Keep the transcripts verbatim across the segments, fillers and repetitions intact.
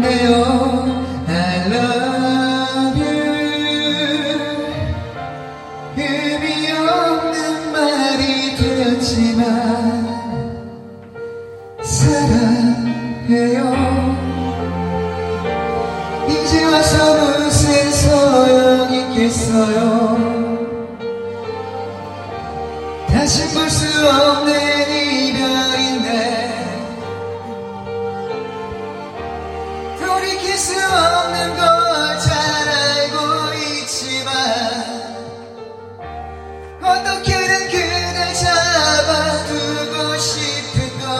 없네요. I love you. 의미 없는 말이 되었지만 사랑해요. 이제 와서 무슨 소용이 있겠어요. 다시 볼 수 없는 이별인데 돌이킬 수 없는 걸 잘 알고 있지만 어떻게든 그댈 잡아두고 싶은 걸.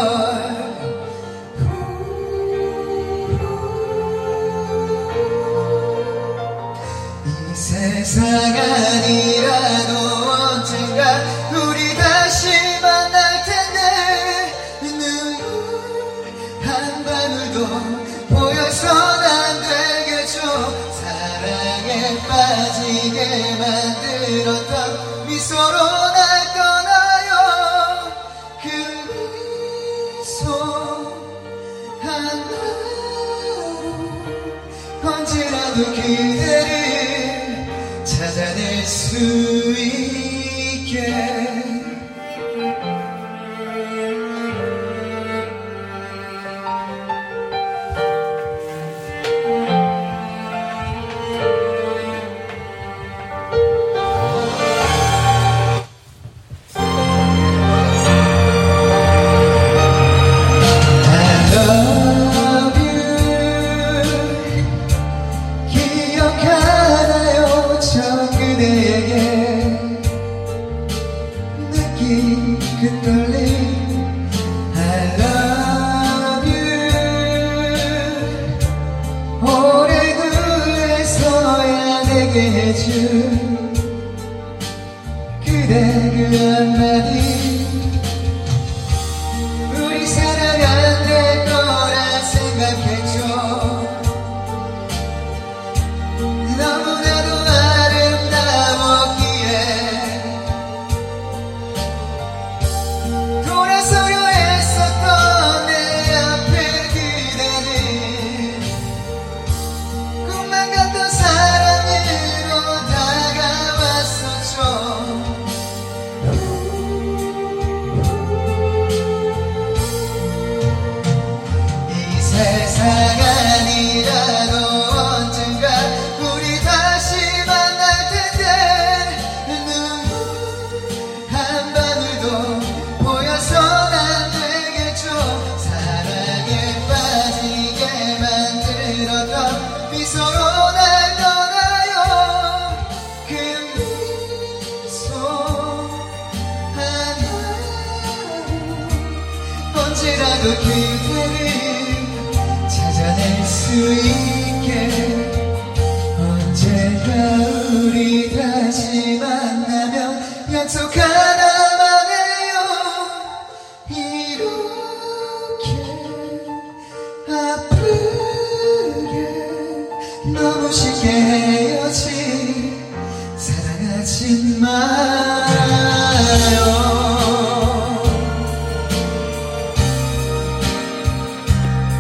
이 세상 아니라도 언젠가 우리 다시 만날 텐데 눈물 한 방울도 보여선 안 되겠죠. 사랑에 빠지게 만들었던 미소로 날 떠나요. 그 미소 하나로 언제라도 그대를 찾아낼 수 있게. 그 떨림 I love you. 오래 그래서야 내게 해준 그대 그 한마디 우리 사랑 안 될 거라 생각했죠. 너무나도 아름다웠기에 돌아서려 했었던 내 앞에 그대는 꿈만 같던 사랑으로 다가왔었죠. 이 세상 아니라도 언젠가 우리 다시 만날 텐데 눈물 한 방울도 보여선 안 되겠죠. 사랑에 빠지게 만들었던 미소로 날 떠나요. 그 미소 하나로 언제라도 그대를 찾아낼 수 있게. 언젠가 우리 다시 만나면 약속 하나만 해요. 이렇게 아프게 너무 쉽게 헤어진 사랑하지 마.